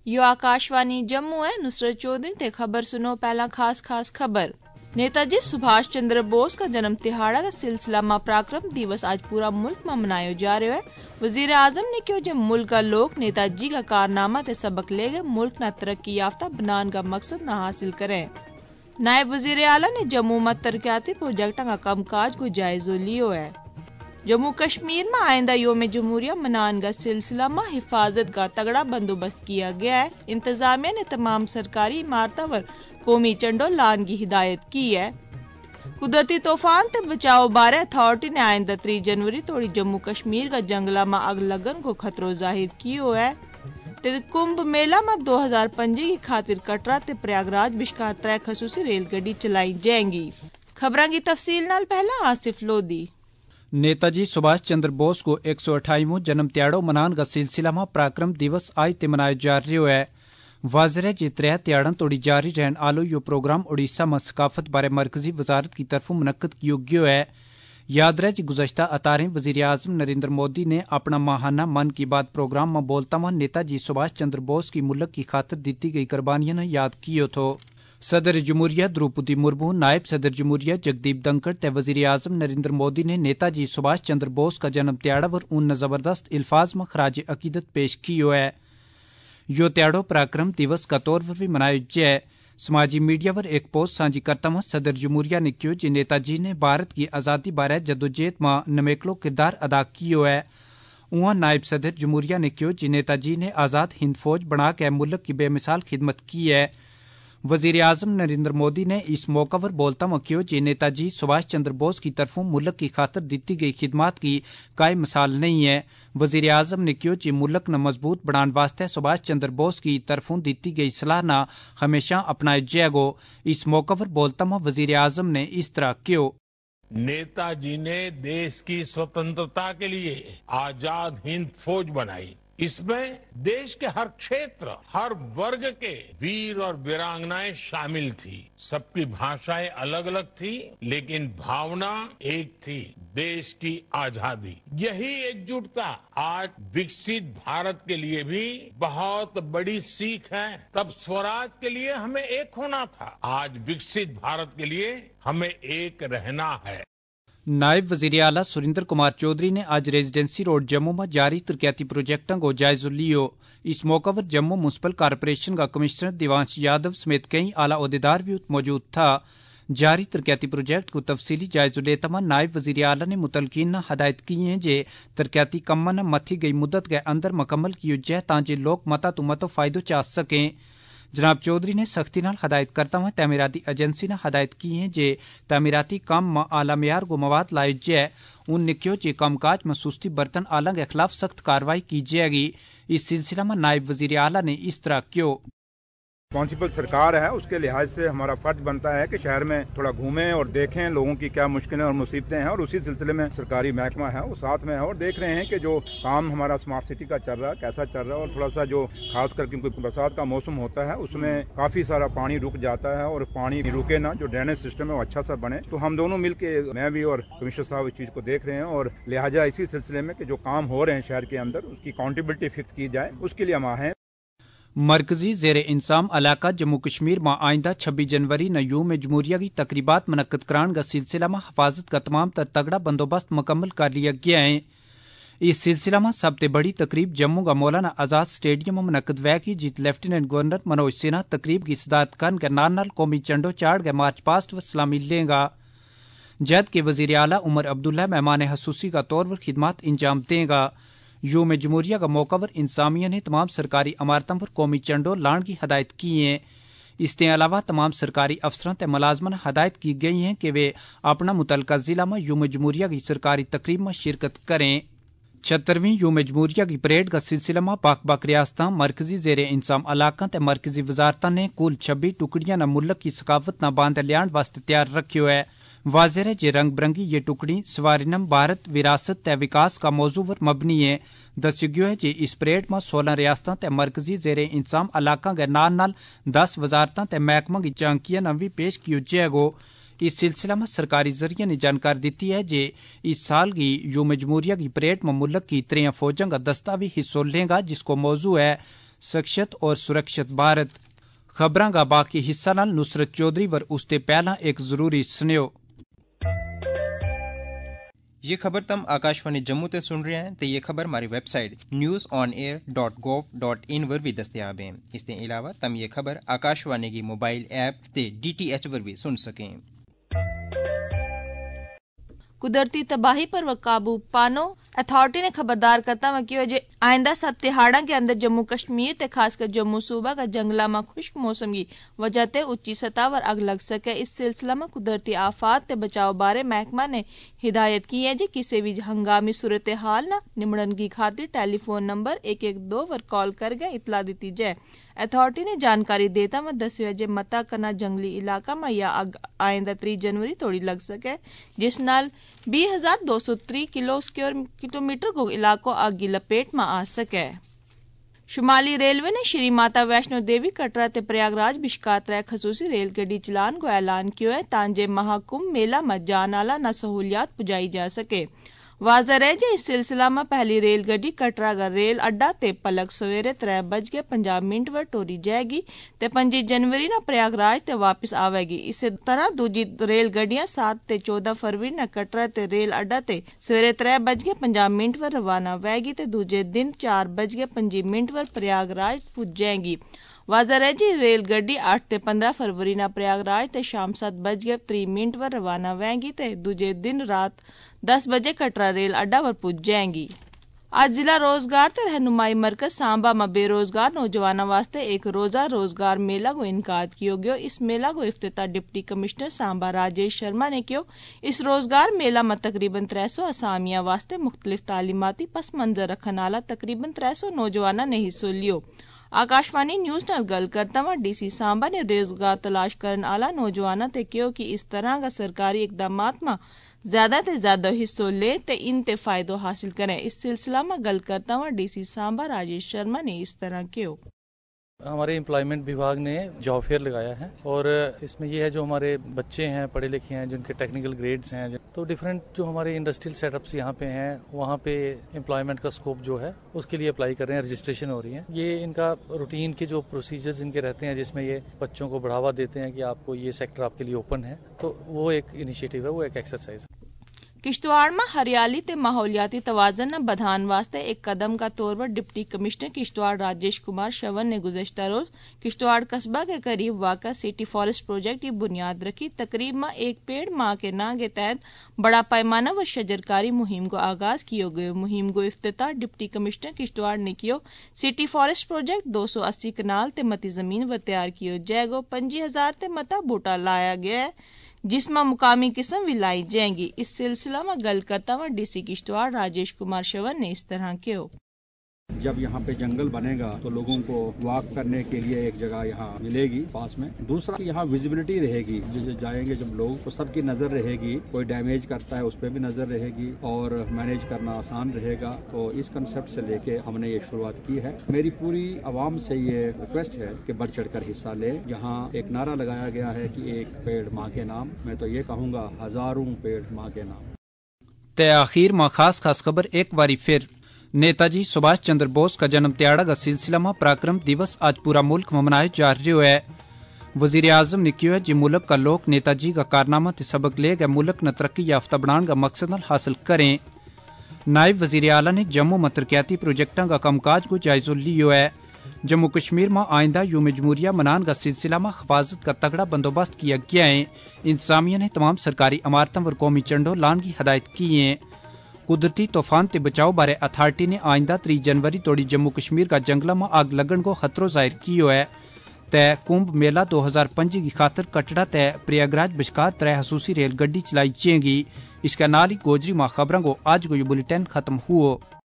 यो आकाशवाणी जम्मू है। नुसरत चौधरी ते खबर सुनो। पहला खास खबर। नेताजी सुभाष चंद्र बोस का जन्म तिहाड़ा का सिलसिला में पराक्रम दिवस आज पूरा मुल्क में मनायो जा रहा है। वजीर आजम ने कहो जो मुल्क का लोग नेताजी का कारनामा ते सबक ले गए, मुल्क ना तरक्की याफ्ता बनाने का मकसद ना हासिल करें। नायब वजीर आला ने जम्मू में तरक्याती प्रोजेक्टों का कामकाज को जायजा लियो है। जम्मू कश्मीर में आइंदा योम जमहूरिया मनाने का सिलसिला में हिफाजत का तगड़ा बंदोबस्त किया गया है। इंतजामिया ने तमाम सरकारी इमारतों पर कौमी झंडो लाने की हिदायत की है। कुदरती तूफान ते बचाव बारे अथॉरिटी ने आइंदा 3 जनवरी तोड़ी जम्मू कश्मीर का जंगला में आग लगन को खतरो जाहिर कियो है। ते कुंभ मेला में 2025 की खातिर कटरा ते प्रयागराज विचकार 3 खसूसी रेलगड्डी चलाई जाएंगी। खबरां की तफसील नाल पहला आसिफ लोधी। नेताजी सुभाष चंद्र बोस को 128वां जन्म त्याड़ो मनाने का सिलसिला में पराक्रम दिवस आज ते मनाया जा रहा है। वाजह है जे 3 त्याड़न तोड़ी जारी रहन आलो यो प्रोग्राम उड़ीसा में सकाफत बारे मरकजी वजारत की तरफों मुनक्कद कियो गयो है। याद रहे गुज़श्ता अतारें वज़ीर आज़म नरेंद्र मोदी ने अपना माहाना मन की बात प्रोग्राम में बोलता हुआ नेताजी सुभाष चंद्र बोस की मुल्क की खातिर दी गई कुर्बानियों ने याद कियो थो। सदर जमहूरिया द्रौपदी मुर्मू, नायब सदर जमहूरिया जगदीप धनखड़ ते वज़ीर आज़म नरेंद्र मोदी ने नेताजी सुभाष चंद्र बोस का जन्म त्याड़ा पर उन जबरदस्त अल्फाज में खराज अकीदत पेश कियो है। यो त्याड़ो पराक्रम दिवस का तौर पर भी मनायो जाए। समाजी मीडिया पर एक पोस्ट साझी करता हुआ सदर जमहूरिया ने कहो कि नेताजी ने भारत की आज़ादी बारे जदोजहद में नमेकलो किरदार अदा कियो है। उहाँ नायब सदर जमहूरिया ने कहो कि नेताजी ने आज़ाद हिंद फौज बना के मुल्क की बेमिसाल खिदमत की है। वजीर आजम नरेंद्र मोदी ने इस मौका पर बोलता हुआ कहो कि नेताजी सुभाष चंद्र बोस की तरफों मुल्क की खातिर दी गई खिदमत की काई मिसाल नहीं है। वजीर आजम ने कहो कि मुल्क न मजबूत बनाने वास्ते सुभाष चंद्र बोस की तरफों दी गई सलाह न हमेशा अपनाया जाएगो। इस मौका पर बोलता हुआ वजीर आजम ने इस तरह कहो। नेताजी ने देश की स्वतंत्रता के लिए आजाद हिंद फौज बनाई। इसमें देश के हर क्षेत्र, हर वर्ग के वीर और वीरांगनाएं शामिल थी। सबकी भाषाएं अलग अलग थी, लेकिन भावना एक थी, देश की आजादी। यही एकजुटता आज विकसित भारत के लिए भी बहुत बड़ी सीख है। तब स्वराज के लिए हमें एक होना था, आज विकसित भारत के लिए हमें एक रहना है। नायब वजीर आला सुरेंद्र कुमार चौधरी ने आज रेजिडेंसी रोड जम्मू में जारी तरक्याती प्रोजेक्टों को जायजा लियो। इस मौका पर जम्मू म्यूनसिपल कारपोरेशन का कमिश्नर देवांश यादव समेत कई आला ओहदेदार भी मौजूद था। जारी तरक्याती प्रोजेक्ट को तफसीली जायजा लेता हुआ नायब वजीर आला ने मुतलकीन ने हदायत की है जे तरक्याती कम्मा ने मथी गई मुद्दत के अंदर मुकम्मल कियो जाए ताकि लोग मता तो मतो फायदो चा सकें। जनाब चौधरी ने सख्ती नाल हदायत करता हुआ तमीराती एजेंसी ने हदायत की है जे तमीराती काम में आला मेयार को मवाद लाए जाए। उनने कहो कि कामकाज में सुस्ती बर्तन आला के खिलाफ सख्त कार्रवाई की जाएगी। इस सिलसिला में नायब वजीर आला ने इस तरह कहो। रिस्पॉन्सिबल सरकार है, उसके लिहाज से हमारा फर्ज बनता है कि शहर में थोड़ा घूमें और देखें लोगों की क्या मुश्किलें और मुसीबतें हैं, और उसी सिलसिले में सरकारी महकमा है वो साथ में है और देख रहे हैं कि जो काम हमारा स्मार्ट सिटी का चल रहा है कैसा चल रहा है। और थोड़ा सा जो खास करके बरसात का मौसम होता है उसमें काफी सारा पानी रुक जाता है, और पानी रुके ना, जो ड्रेनेज सिस्टम है वो अच्छा सा बने। तो हम दोनों मिल के, मैं भी और कमिश्नर साहब इस चीज को देख रहे हैं, और लिहाजा इसी सिलसिले में कि जो काम हो रहे हैं शहर के अंदर उसकी अकाउंटेबिलिटी फिक्स की जाए, उसके लिए हम हैं। मरकजी ज़ेरे इंसाम इलाका जम्मू कश्मीर में आइंदा 26 जनवरी न यूम जमहूरिया की तकरीबात मुनक्कद कराने का सिलसिला में हिफाजत का तमाम तगड़ा बंदोबस्त मुकम्मल कर लिया गया है। इस सिलसिला में सबसे बड़ी तकरीब जम्मू का मौलाना आजाद स्टेडियम में मुनक्कद हुआ की, जित लेफ्टिनेंट गवर्नर मनोज सिन्हा तकरीब की सदारत करन के नाल कौमी झंडो चाड़ के मार्च पास्ट व सलामी लेगा, जबकि वजीर आला उमर अब्दुल्ला मेहमान हसूसी का तौर पर खिदमत इंजाम देगा। योम जमहूरिया का मौका पर इंसामिया ने तमाम सरकारी इमारतों पर कौमी झंडो लाने की हदायत की है। इसके अलावा तमाम सरकारी अफसरों ते मुलाजमान हदायत की गई है कि वे अपना मुतलका जिला में योम जमहूरिया की सरकारी तकरीब में शिरकत करें। 76वीं योम जमहूरिया की परेड का सिलसिला में बख रियासतां, मरकजी ज़ेरे इंसाम इलाका ते मरकजी वजारतां ने कुल 26 टुकड़ियां न मुल्क की सकाफत न बांध लियाण वास्ते तैयार रखियो है। वाज़ेह है जे रंग बिरंगी ये टुकड़ी सवारिनम भारत विरासत ते विकास का मौजू पर मबनी है। दस्यो गयो है जे इस परेड में 16 रियासतां ते मरकजी ज़ेरे इंसाम इलाका के नाल 10 वजारतां ते महकमा की झांकियां न भी पेश कियो जाएगो। इस सिलसिला में सरकारी जरिए ने जानकारी दी है जे इस साल की योम जमहूरिया की परेड में मुल्क की 3 फौजों का दस्ता भी हिस्सा लेगा, जिसको मौजू है सक्षत और सुरक्षित भारत। खबरां का बाकी हिस्सा नाल नुसरत चौधरी वर उसते पहला एक जरूरी सुनियो। ये खबर तुम आकाशवाणी जम्मू ते सुन रहे हैं तो ये खबर हमारी वेबसाइट newsonair.gov.in पर भी दस्तयाब है। इसके अलावा तुम ये खबर आकाशवाणी की मोबाइल ऐप ते DTH पर भी सुन सकें। कुदरती तबाही पर काबू पानो अथॉरिटी ने खबरदार करता हुआ कि जे आइंदा 7 तिहाड़ा के अंदर जम्मू कश्मीर ते खासकर जम्मू सूबा का जंगला में खुश्क मौसम की वजह ते उच्ची सतह पर अग लग सके। इस सिलसिला में कुदरती आफात ते बचाव बारे महकमा ने हिदायत की है जी किसी भी हंगामी सूरत हाल न निमड़न की खातिर टेलीफोन नंबर 112 पर कॉल कर गए इतला दी जाए। अथॉरिटी ने जानकारी देता में दस्या जे मता कना जंगली इलाका में या अग आइंदा 3 जनवरी तोड़ी लग सके जिस नाल 20,203 किलोमीटर को इलाको आग की लपेट में आ सके। शुमाली रेलवे ने श्री माता वैष्णो देवी कटरा ते प्रयागराज बिश्कार 3 खसूसी रेल गड्डी चलान को ऐलान किया है तांजे महाकुंभ मेला में जान आला न सहूलियात पुजाई जा सके। वाज़ह रहे जे इस सिलसिला में पहली रेल गड्डी कटरा का रेल अड्डा ते पलक सवेरे 3:50 पर टोरी जाएगी ते 5 जनवरी न प्रयागराज ते वापस आवेगी। इसी तरह दूजी रेल गड्डियां 7 ते 14 फरवरी न कटरा ते रेल अड्डा ते सवेरे 3:50 पर रवाना होगी ते दूजे दिन 4:25 पर प्रयागराज पुज जाएगी। वाज़ह रहे जी रेल गड्डी 8 ते 15 फरवरी न प्रयागराज ते शाम 7:30 पर रवाना होगी ते दूजे दिन रात 10 बजे कटरा रेल अड्डा पर पुज जाएंगी। आज जिला रोजगार ते रहनुमाई मरकज सांबा में बेरोजगार नौजवानों वास्ते एक रोजा रोजगार मेला को इनकाद किया गया। इस मेला को इफ्तिताह डिप्टी कमिश्नर सांबा राजेश शर्मा ने किया। इस रोजगार मेला में तकरीबन 300 असामियां वास्ते मुख्तलिफ तालीमाती पस मंजर रखने वाला तकरीबन 300 नौजवानों ने हिस्सों लियो। आकाशवाणी न्यूज नाल गल करता हुआ डीसी सांबा ने रोजगार तलाश करने वाला नौजवानों ते कियो कि इस तरह का सरकारी इकदामात में ज्यादा ते ज्यादा हिस्सों ले ते इन ते फायदो हासिल करें। इस सिलसिला में गल करता हुआ डीसी सांबा राजेश शर्मा ने इस तरह किया। हमारे एम्प्लॉयमेंट विभाग ने जॉब फेयर लगाया है और इसमें ये है जो हमारे बच्चे हैं पढ़े लिखे हैं जिनके टेक्निकल ग्रेड्स हैं तो डिफरेंट जो हमारे इंडस्ट्रियल सेटअप्स यहाँ पे हैं वहाँ पे एम्प्लॉयमेंट का स्कोप जो है उसके लिए अप्लाई कर रहे हैं, रजिस्ट्रेशन हो रही है। ये इनका रूटीन के जो प्रोसीजर्स इनके रहते हैं जिसमें ये बच्चों को बढ़ावा देते हैं कि आपको ये सेक्टर आपके लिए ओपन है तो वो एक इनिशिएटिव है, वो एक एक्सरसाइज है। किश्तवाड़ में हरियाली ते माहौलियाती तवाज़न न बधान वास्ते एक कदम का तौर पर डिप्टी कमिश्नर किश्तवाड़ राजेश कुमार शवन ने गुज़श्ता रोज किश्तवाड़ कस्बा के करीब वाक़ा सिटी फॉरेस्ट प्रोजेक्ट की बुनियाद रखी। तकरीब में एक पेड़ माँ के नाम के तहत बड़ा पैमाना व शजरकारी मुहिम को आगाज किया गया। मुहिम को इफ्तिताह डिप्टी कमिश्नर किश्तवाड़ ने कियो। सिटी फॉरेस्ट प्रोजेक्ट 280 कनाल ते मती जमीन पर तैयार कियो जाएगो। 25,000 ते मता बूटा लाया गया है जिसमें मुकामी किस्म भी लाई जाएंगी। इस सिलसिला में गल करता हुआ डीसी किश्तवाड़ राजेश कुमार शवन ने इस तरह किया। जब यहाँ पे जंगल बनेगा तो लोगों को वॉक करने के लिए एक जगह यहाँ मिलेगी पास में। दूसरा यहाँ विजिबिलिटी रहेगी, जो जाएंगे जब लोग तो सबकी नजर रहेगी, कोई डैमेज करता है उस पर भी नजर रहेगी और मैनेज करना आसान रहेगा। तो इस कंसेप्ट से लेके हमने ये शुरुआत की है। मेरी पूरी आवाम से ये रिक्वेस्ट है कि बढ़ चढ़ कर हिस्सा ले। यहाँ एक नारा लगाया गया है कि एक पेड़ माँ के नाम, मैं तो ये कहूँगा हजारों पेड़ माँ के नाम। ते आखिर में खास खबर एक बारी फिर नेताजी सुभाष चंद्र बोस का जन्म दिहाड़ा का सिलसिला में पराक्रम दिवस आज पूरा मुल्क में मनाया जा रहा है। वजीर आजम ने किया है जी मुल्क का लोग नेताजी का कारनामा ते सबक ले गए मुल्क न तरक्की याफ्ता बनाने का मकसद हासिल करें। नायब वजीर आला ने जम्मू में तरक्याती प्रोजेक्टों का कामकाज को जायजा लियो है। जम्मू कश्मीर में आइंदा यूम जमहूरिया मनाने का सिलसिला में हिफाजत का तगड़ा बंदोबस्त किया गया है। इंतजामिया ने तमाम सरकारी इमारतों पर कौमी झंडों लाने की हदायत की है। कुदरती तूफान ते बचाव बारे अथॉरिटी ने आइंदा 3 जनवरी तोड़ी जम्मू कश्मीर का जंगला में आग लगन को खतरो जाहिर कियो है। तय कुंभ मेला 2025 की खातर कटड़ा तय प्रयागराज बिश्कार 3 खसूसी रेलगड्डी चलाई जाएगी। इसके नाल ही गोजरी मां खबरों को आज को ये बुलेटिन खत्म हुआ।